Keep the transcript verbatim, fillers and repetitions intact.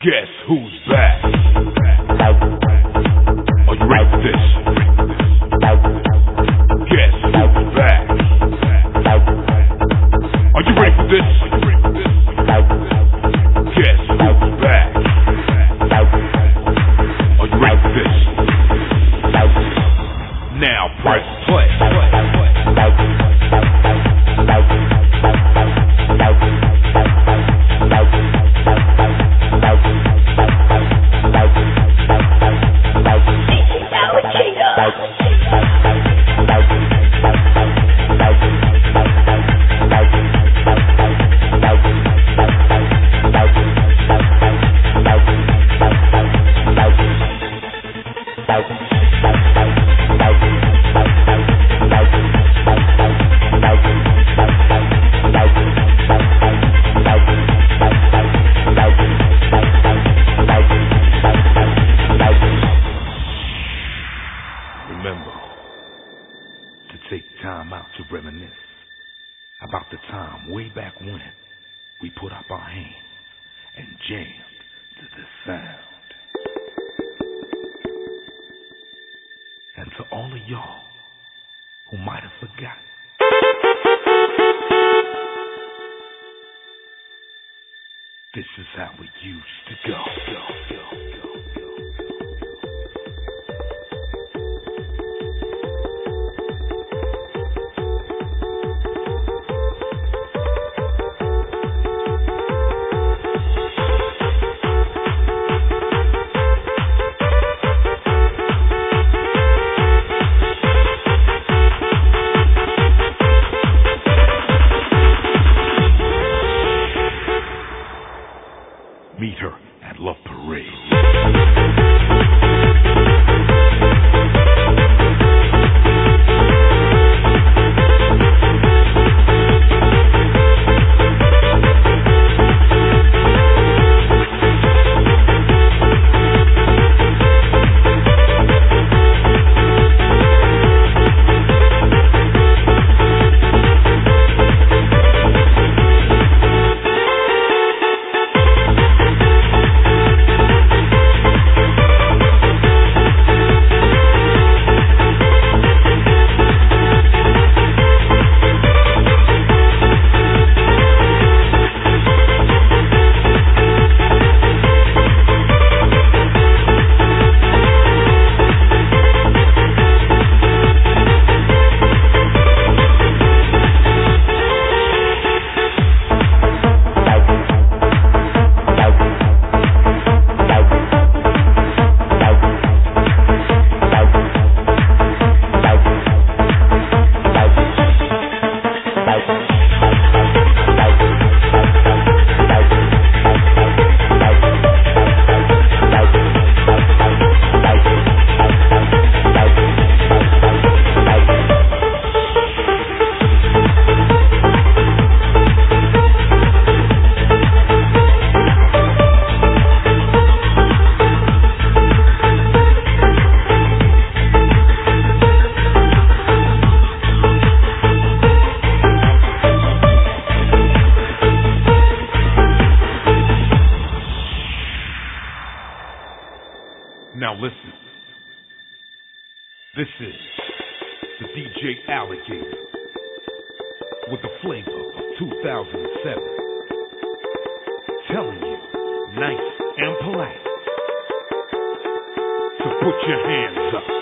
Guess who's back? Are you ready for this? Guess who's back? Are you ready for this? Guess who's back? Are you ready for this? Now press play. Remember to take time out to reminisce about the time way back when we put up our hands and jammed to this sound. And to all of y'all who might have forgotten, this is how we used to go, go, go, go. Meet her at Love Parade. Now listen, this is the D J Alligator with the flavor of two thousand seven, telling you, nice and polite, to put your hands up.